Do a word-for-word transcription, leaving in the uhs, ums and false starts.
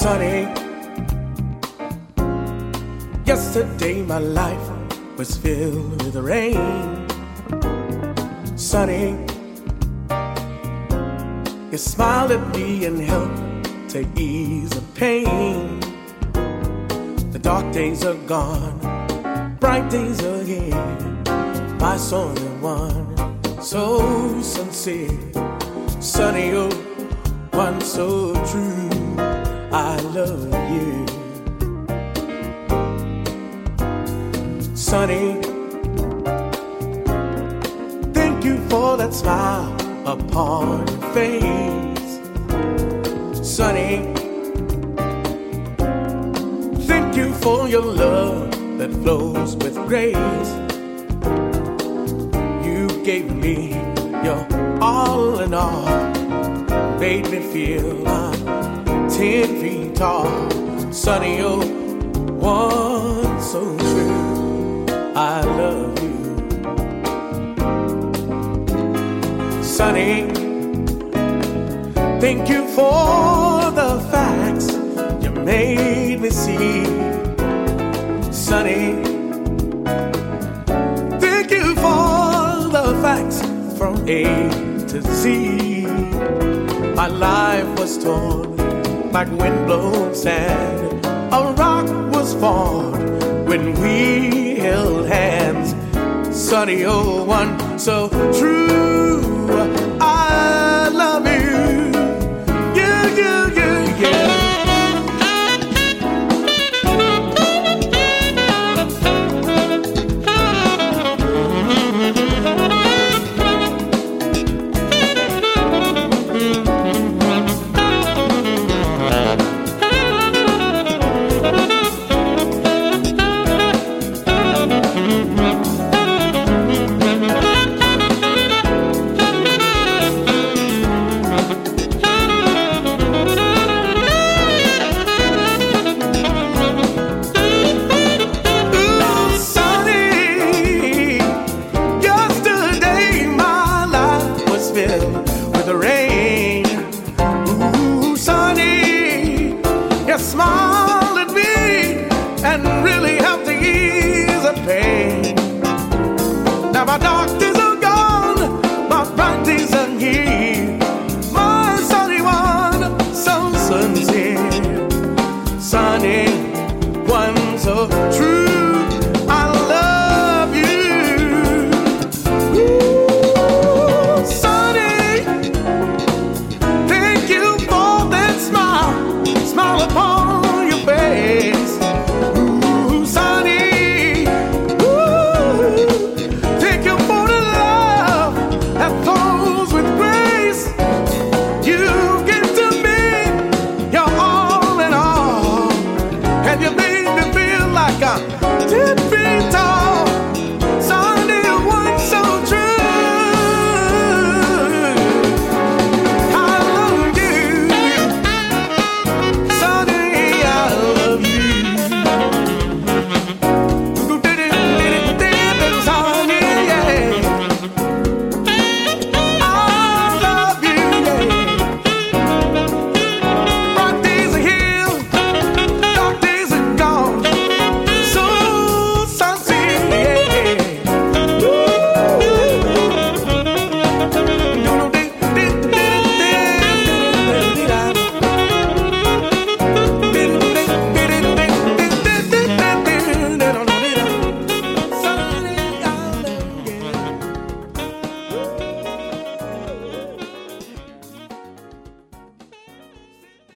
Sunny, yesterday my life was filled with rain. Sunny, you smiled at me and helped to ease the pain. The dark days are gone, bright days are here. My soul is one, so sincere. Sunny, oh, one so true. I love you. Sunny, thank you for that smile upon your face. Sunny, thank you for your love that flows with grace. You gave me your all in all, made me feel I'm ten feet tall. Sunny, oh, one so true. I love you. Sunny, thank you for the facts you made me see. Sunny, thank you for the facts from A to Z. My life was torn like windblown sand. A rock was formed when we held hands. Sunny, oh, one so true.